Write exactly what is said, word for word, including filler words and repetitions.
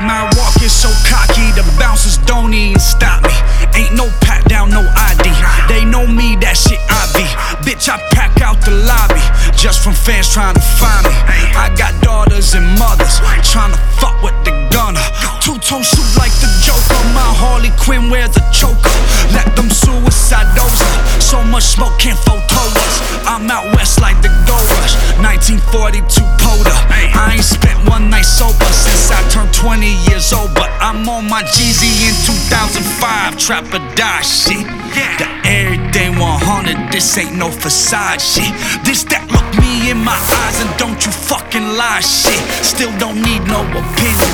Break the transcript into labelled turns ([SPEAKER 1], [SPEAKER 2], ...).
[SPEAKER 1] My walk is so cocky, the bouncers don't even stop me. Ain't no pat down, no I D. They know me, that shit I be. Bitch, I pack out the lobby just from fans trying to find me. I got daughters and mothers trying to fuck with the gunner. Two-tone suit like the Joker. My Harley Quinn wears a choker. Let them suicide doze her. So much smoke can't photo us. I'm out west like the Gold Rush. nineteen forty-two Poda. I ain't spent one night sober since I turned twenty years old, but I'm on my Jeezy in two thousand five. Trap or die shit. The everyday one hundred. This ain't no facade shit. This that look me in my eyes and don't you fucking lie shit. Still don't need no opinion.